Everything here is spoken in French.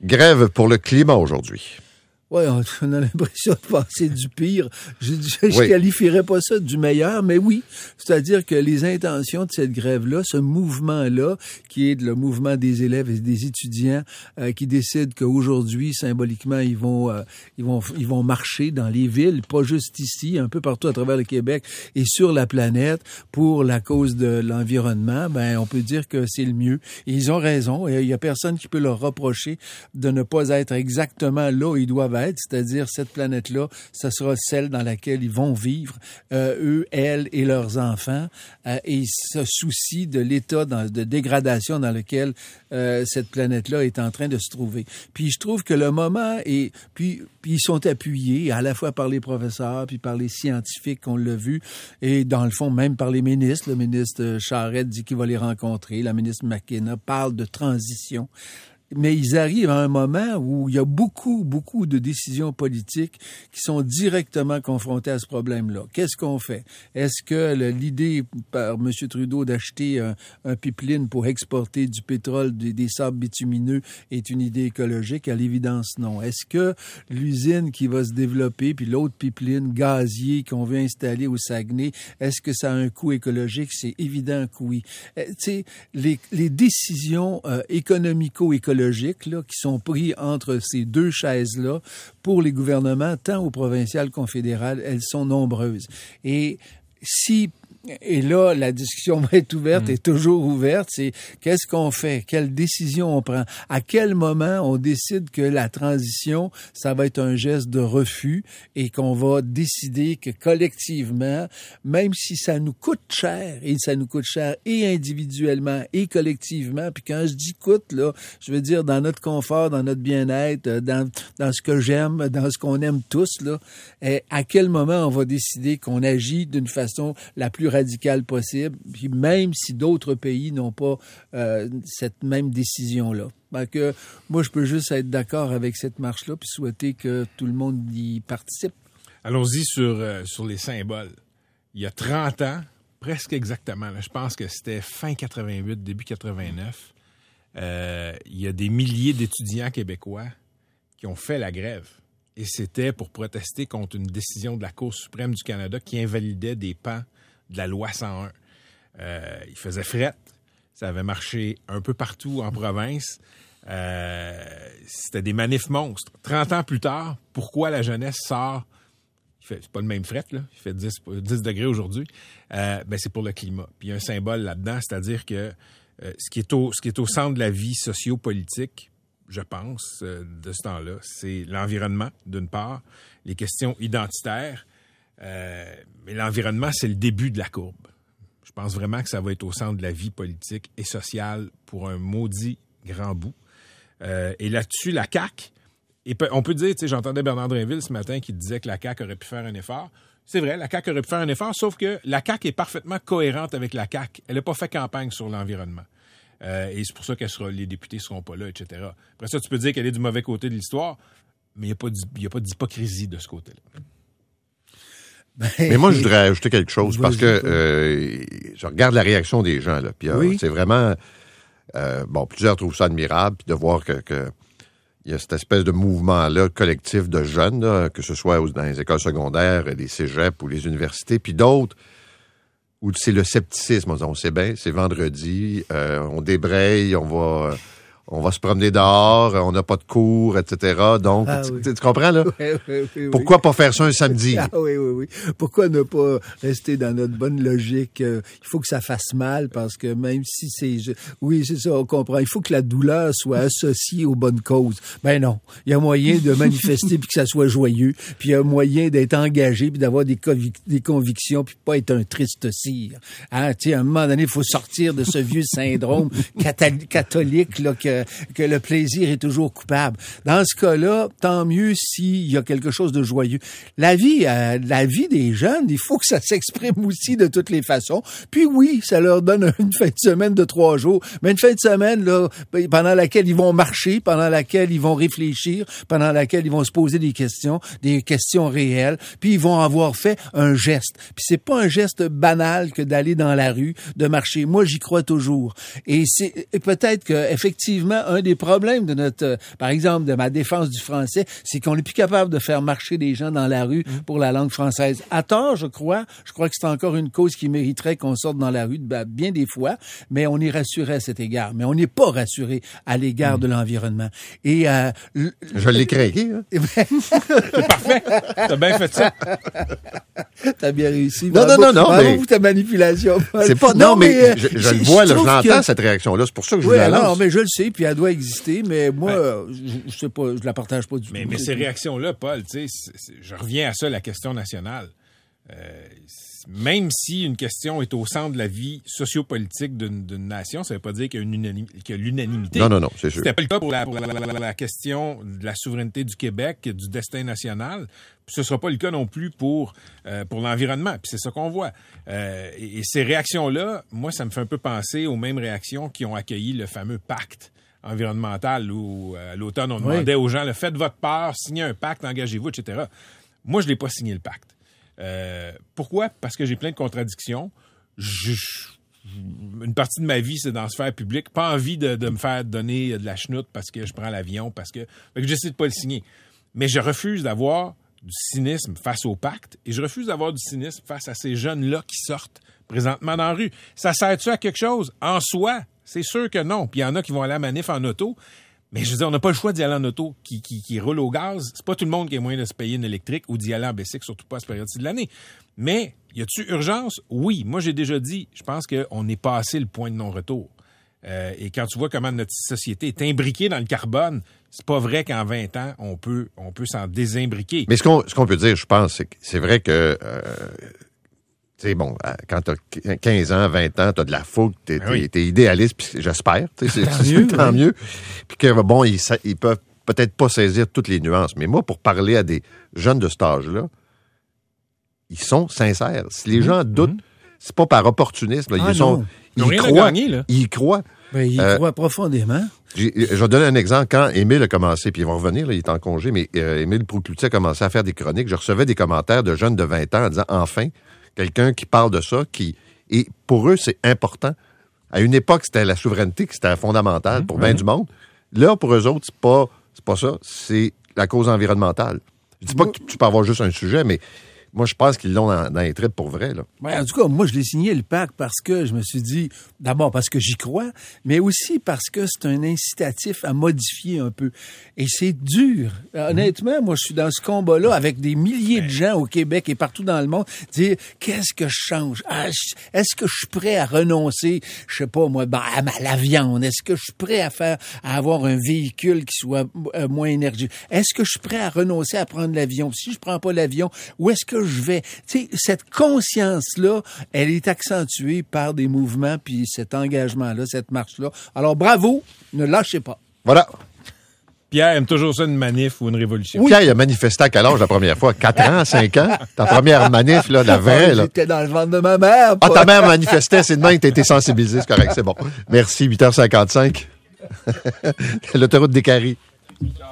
Grève pour le climat aujourd'hui. Oui, on a l'impression de passer du pire. Je qualifierais pas ça du meilleur, mais oui. C'est-à-dire que les intentions de cette grève-là, ce mouvement-là, qui est le mouvement des élèves et des étudiants, qui décident qu'aujourd'hui, symboliquement, ils vont marcher dans les villes, pas juste ici, un peu partout à travers le Québec et sur la planète pour la cause de l'environnement, ben, on peut dire que c'est le mieux. Et ils ont raison. Il y a personne qui peut leur reprocher de ne pas être exactement là où ils doivent être, c'est-à-dire cette planète-là, ça sera celle dans laquelle ils vont vivre, eux, elles et leurs enfants, et ils se soucient de l'état de dégradation dans lequel cette planète-là est en train de se trouver. Puis je trouve que le moment est... Puis ils sont appuyés à la fois par les professeurs, puis par les scientifiques, on l'a vu, et dans le fond, même par les ministres. Le ministre Charest dit qu'il va les rencontrer, la ministre McKenna parle de transition. Mais ils arrivent à un moment où il y a beaucoup de décisions politiques qui sont directement confrontées à ce problème-là. Qu'est-ce qu'on fait? Est-ce que l'idée par M. Trudeau d'acheter un pipeline pour exporter du pétrole, des sables bitumineux est une idée écologique? À l'évidence, non. Est-ce que l'usine qui va se développer, puis l'autre pipeline gazier qu'on veut installer au Saguenay, est-ce que ça a un coût écologique? C'est évident que oui. Tu sais, les décisions économico-écologiques là, qui sont pris entre ces deux chaises-là pour les gouvernements, tant au provincial qu'au fédéral, elles sont nombreuses. Et là, la discussion va être ouverte et toujours ouverte. C'est qu'est-ce qu'on fait? Quelle décision on prend? À quel moment on décide que la transition, ça va être un geste de refus et qu'on va décider que collectivement, même si ça nous coûte cher, et ça nous coûte cher et individuellement et collectivement, puis quand je dis coûte, là, je veux dire dans notre confort, dans notre bien-être, dans ce que j'aime, dans ce qu'on aime tous, là, à quel moment on va décider qu'on agit d'une façon la plus radicale possible, puis même si d'autres pays n'ont pas cette même décision-là. Donc, moi, je peux juste être d'accord avec cette marche-là puis souhaiter que tout le monde y participe. Allons-y sur les symboles. Il y a 30 ans, presque exactement, là, je pense que c'était fin 88, début 89, il y a des milliers d'étudiants québécois qui ont fait la grève. Et c'était pour protester contre une décision de la Cour suprême du Canada qui invalidait des pans de la loi 101. Il faisait fret. Ça avait marché un peu partout en province. C'était des manifs monstres. 30 ans plus tard, pourquoi la jeunesse sort? C'est pas le même fret, là. Il fait 10 degrés aujourd'hui. C'est pour le climat. Puis il y a un symbole là-dedans, c'est-à-dire que ce qui est au centre de la vie socio-politique, je pense, de ce temps-là, c'est l'environnement, d'une part, les questions identitaires, mais l'environnement, c'est le début de la courbe. Je pense vraiment que ça va être au centre de la vie politique et sociale pour un maudit grand bout. Et là-dessus, la CAQ, on peut dire, tu sais, j'entendais Bernard Drinville ce matin qui disait que la CAQ aurait pu faire un effort. C'est vrai, la CAQ aurait pu faire un effort, sauf que la CAQ est parfaitement cohérente avec la CAQ. Elle n'a pas fait campagne sur l'environnement. Et c'est pour ça les députés ne seront pas là, etc. Après ça, tu peux dire qu'elle est du mauvais côté de l'histoire, mais il n'y a pas d'hypocrisie de ce côté-là. Mais moi, je voudrais ajouter quelque chose parce que je regarde la réaction des gens, là, puis c'est vraiment... plusieurs trouvent ça admirable, puis de voir que il y a cette espèce de mouvement-là collectif de jeunes, là, que ce soit dans les écoles secondaires, les cégeps ou les universités, puis d'autres où c'est le scepticisme. On sait bien, c'est vendredi, on débraye, on va se promener dehors, on n'a pas de cours, etc. Donc, tu comprends, là? Oui. Pourquoi pas faire ça un samedi? Oui. Pourquoi ne pas rester dans notre bonne logique? Il faut que ça fasse mal parce que même si c'est... Oui, c'est ça, on comprend. Il faut que la douleur soit associée aux bonnes causes. Ben non. Il y a moyen de manifester puis que ça soit joyeux. Puis il y a moyen d'être engagé puis d'avoir des convictions puis pas être un triste cire. Hein? Tu sais, à un moment donné, il faut sortir de ce vieux syndrome catholique, là, que le plaisir est toujours coupable. Dans ce cas-là, tant mieux s'il y a quelque chose de joyeux. La vie des jeunes, il faut que ça s'exprime aussi de toutes les façons. Puis oui, ça leur donne une fin de semaine de 3 jours, mais une fin de semaine là, pendant laquelle ils vont marcher, pendant laquelle ils vont réfléchir, pendant laquelle ils vont se poser des questions réelles, puis ils vont avoir fait un geste. Puis c'est pas un geste banal que d'aller dans la rue, de marcher. Moi, j'y crois toujours. Et peut-être que effectivement effectivement, un des problèmes de notre, par exemple, de ma défense du français, c'est qu'on n'est plus capable de faire marcher des gens dans la rue pour la langue française. À tort, je crois que c'est encore une cause qui mériterait qu'on sorte dans la rue bien des fois, mais on est rassuré à cet égard. Mais on n'est pas rassuré à l'égard de l'environnement. Et je l'ai craqué. Hein? C'est parfait. T'as bien fait ça. T'as bien réussi. Non, bravo mais pour ta manipulation. C'est pas mais je le vois, là, je l'entends cette réaction-là. C'est pour ça que je vous la lance. Non, mais je le sais, puis elle doit exister. Mais moi, je sais pas, je la partage pas du tout. Mais ces réactions-là, Paul, tu sais, je reviens à ça, la question nationale. Même si une question est au centre de la vie sociopolitique d'une nation, ça ne veut pas dire qu'il y a l'unanimité. Non, c'est sûr. C'était pas le cas pour la question de la souveraineté du Québec, du destin national. Puis ce ne sera pas le cas non plus pour l'environnement. Puis c'est ça qu'on voit. Et ces réactions-là, moi, ça me fait un peu penser aux mêmes réactions qui ont accueilli le fameux pacte environnemental où, à l'automne, on demandait aux gens, faites votre part, signez un pacte, engagez-vous, etc. Moi, je l'ai pas signé le pacte. Pourquoi? Parce que j'ai plein de contradictions. Une partie de ma vie, c'est dans la sphère publique. Pas envie de me faire donner de la chenoute parce que je prends l'avion, parce que j'essaie de pas le signer. Mais je refuse d'avoir du cynisme face au pacte et je refuse d'avoir du cynisme face à ces jeunes-là qui sortent présentement dans la rue. Ça sert-tu à quelque chose? En soi, c'est sûr que non. Puis il y en a qui vont aller à la manif en auto. Mais je veux dire, on n'a pas le choix d'y aller en auto qui roule au gaz. C'est pas tout le monde qui a moyen de se payer une électrique ou d'y aller en bicycle, surtout pas à cette période-ci de l'année. Mais, y a-tu urgence? Oui. Moi, j'ai déjà dit, je pense qu'on est passé le point de non-retour. Et quand tu vois comment notre société est imbriquée dans le carbone, c'est pas vrai qu'en 20 ans, on peut s'en désimbriquer. Mais ce qu'on peut dire, je pense, c'est que c'est vrai que... c'est bon, quand t'as 15 ans, 20 ans, t'as de la fougue, t'es idéaliste, puis j'espère, c'est tant mieux. Puis que, bon, ils peuvent peut-être pas saisir toutes les nuances, mais moi, pour parler à des jeunes de cet âge-là, ils sont sincères. Si les gens doutent, c'est pas par opportunisme, là, ils croient. Ils croient. Ben, ils croient profondément. Je vais donner un exemple. Quand Émile a commencé, puis il va revenir, là, il est en congé, mais Émile Proucloutier a commencé à faire des chroniques, je recevais des commentaires de jeunes de 20 ans en disant, enfin, quelqu'un qui parle de ça, et pour eux, c'est important. À une époque, c'était la souveraineté qui était fondamentale pour bien du monde. Là, pour eux autres, c'est pas ça, c'est la cause environnementale. Je dis pas que tu peux avoir juste un sujet, mais moi, je pense qu'ils l'ont dans les tripes pour vrai, là. Ouais, en tout cas, moi, je l'ai signé le pacte parce que je me suis dit, d'abord parce que j'y crois, mais aussi parce que c'est un incitatif à modifier un peu. Et c'est dur. Honnêtement, moi, je suis dans ce combat-là avec des milliers de gens au Québec et partout dans le monde, dire, qu'est-ce que je change? Est-ce que je suis prêt à renoncer, je sais pas, moi, à la viande? Est-ce que je suis prêt à avoir un véhicule qui soit moins énergique? Est-ce que je suis prêt à renoncer à prendre l'avion? Si je prends pas l'avion, où est-ce que je vais? Tu sais, cette conscience-là, elle est accentuée par des mouvements, puis cet engagement-là, cette marche-là. Alors, bravo, ne lâchez pas. Voilà. Pierre aime toujours ça, une manif ou une révolution. Oui. Pierre, il a manifesté à quel âge la première fois? 4 ans, 5 ans? Ta première manif, là, la vraie, là. J'étais dans le ventre de ma mère. Ah, ta mère manifestait, c'est demain que t'as été sensibilisé, c'est correct, c'est bon. Merci, 8h55. L'autoroute des Caries.